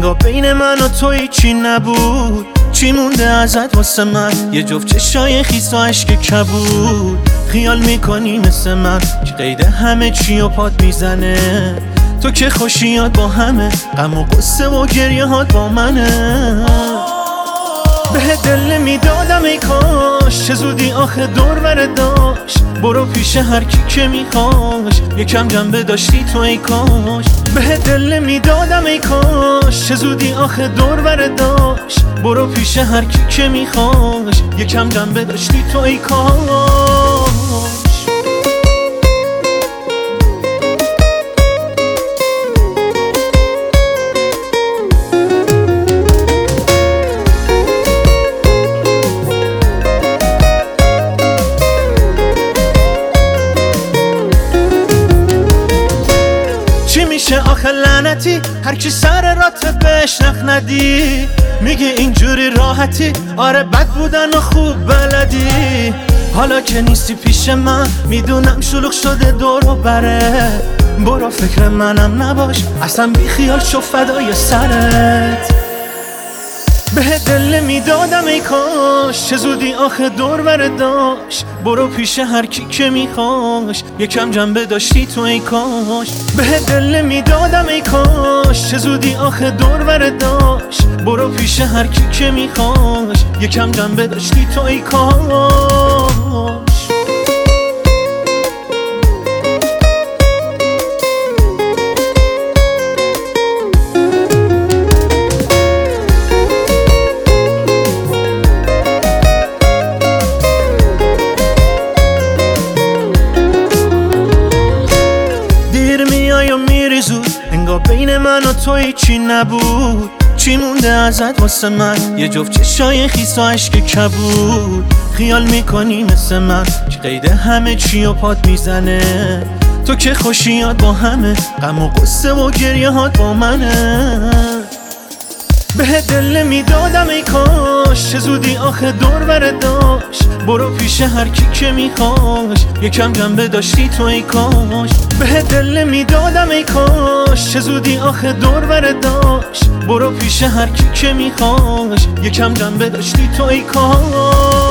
انگار بین من و تو هیچی نبود. چی مونده ازت واسه من؟ یه جفت چشای خیس و عشق کبود. خیال میکنی مثل من که قید همه چی و پات میزنه. تو که خوشیات با همه، غم و قصه و گریه هات با منه. به دل میدادم ای کاش، چه زودی آخه دور بره داشت. برو پیش هر کی که میخواش، یکم جنبه داشتی تو ای کاش. به دل میدادم ای کاش، چه زودی آخه دور بره داشت. برو پیش هر کی که میخواش، یکم جنبه داشتی تو ای کاش. چی میشه آخه لعنتی هر کی سر رات بهش نخ ندی؟ میگه اینجوری راحتی، آره بد بودن و خوب بلدی. حالا که نیستی پیش من میدونم شلوغ شده دور و بره. برو فکر منم نباش، اصلا بی خیال شو فدای سرت. به دل میدادم ای کاش، چه زودی آخه دور بره داشت. برو پیش هر کی که میخواش، یکم جنبه داشتی تو ای کاش. به دل میدادم ای کاش، چه زودی آخه دور بره داشت. برو پیش هر کی که میخواش، یکم جنبه داشتی تو ای کاش. میری زود انگار بین من و تو هیچی نبود. چی مونده ازت واسه من؟ یه جفت چشای خیس و عشق کبود. خیال میکنی مثل من که قید همه چی و پات میزنه. تو که خوشیات با همه، غم و قصه و گریه هات با منه. به دل میدادم ای کاش، چه زودی آخه دور بره داشت. برو پیش هر کی که میخواش، یکم جنبه داشتی تو ای کاش. به دل میدادم ای کاش، چه زودی آخه دور بره داشت. برو پیش هر کی که میخواش، یکم جنبه داشتی تو ای کاش.